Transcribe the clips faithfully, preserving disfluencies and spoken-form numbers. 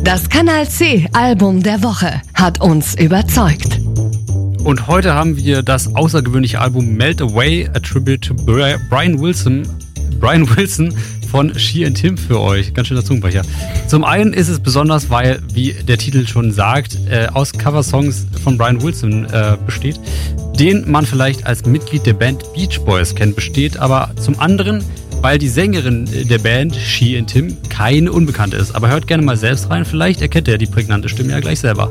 Das Kanal C Album der Woche hat uns überzeugt. Und heute haben wir das außergewöhnliche Album Melt Away, a Tribute to Brian Wilson, Brian Wilson von She and Him für euch. Ganz schöner Zungenbrecher. Zum einen ist es besonders, weil, wie der Titel schon sagt, äh, aus Coversongs von Brian Wilson äh, besteht, den man vielleicht als Mitglied der Band Beach Boys kennt, besteht aber zum anderen, weil die Sängerin der Band, She and Him, keine Unbekannte ist. Aber hört gerne mal selbst rein, vielleicht erkennt ihr die prägnante Stimme ja gleich selber.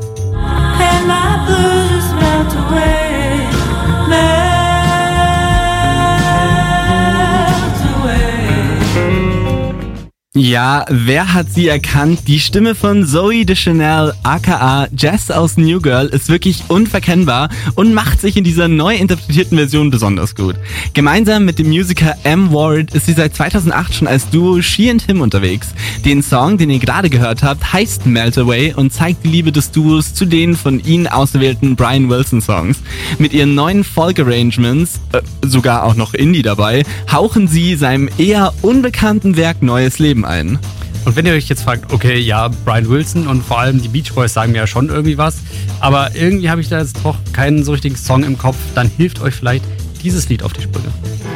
Ja, wer hat sie erkannt? Die Stimme von Zooey Deschanel, aka Jess aus New Girl, ist wirklich unverkennbar und macht sich in dieser neu interpretierten Version besonders gut. Gemeinsam mit dem Musiker M. Ward ist sie seit zweitausendacht schon als Duo She and Him unterwegs. Den Song, den ihr gerade gehört habt, heißt Melt Away und zeigt die Liebe des Duos zu den von ihnen ausgewählten Brian Wilson Songs. Mit ihren neuen Folk-Arrangements, äh, sogar auch noch Indie dabei, hauchen sie seinem eher unbekannten Werk neues Leben ein. Und wenn ihr euch jetzt fragt, okay, ja, Brian Wilson und vor allem die Beach Boys sagen mir ja schon irgendwie was, aber irgendwie habe ich da jetzt doch keinen so richtigen Song im Kopf, dann hilft euch vielleicht dieses Lied auf die Sprünge.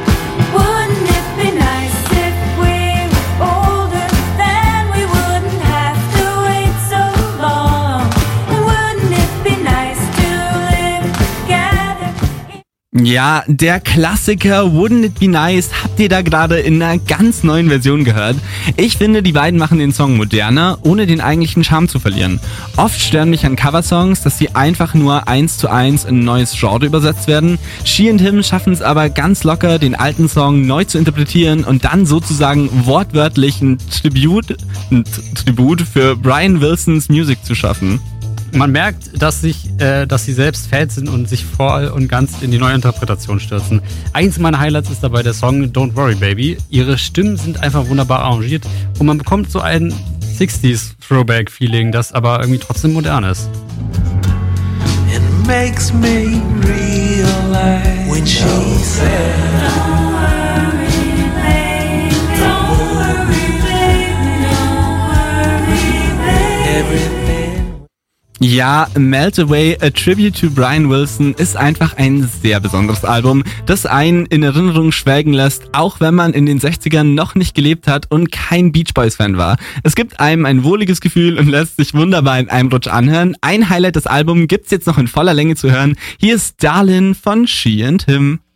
Ja, der Klassiker Wouldn't It Be Nice habt ihr da gerade in einer ganz neuen Version gehört. Ich finde, die beiden machen den Song moderner, ohne den eigentlichen Charme zu verlieren. Oft stören mich an Coversongs, dass sie einfach nur eins zu eins in ein neues Genre übersetzt werden. She and Him schaffen es aber ganz locker, den alten Song neu zu interpretieren und dann sozusagen wortwörtlich ein Tribut, ein Tribut für Brian Wilsons Musik zu schaffen. Man merkt, dass, sich, äh, dass sie selbst Fans sind und sich voll und ganz in die neue Interpretation stürzen. Eins meiner Highlights ist dabei der Song Don't Worry Baby. Ihre Stimmen sind einfach wunderbar arrangiert und man bekommt so ein sixties Throwback-Feeling, das aber irgendwie trotzdem modern ist. It makes me realize when she said don't worry baby, don't worry baby, don't worry baby. Everything. Ja, Melt Away, a Tribute to Brian Wilson ist einfach ein sehr besonderes Album, das einen in Erinnerung schwelgen lässt, auch wenn man in den sechzigern noch nicht gelebt hat und kein Beach Boys Fan war. Es gibt einem ein wohliges Gefühl und lässt sich wunderbar in einem Rutsch anhören. Ein Highlight des Albums gibt's jetzt noch in voller Länge zu hören. Hier ist Darlin von She and Him.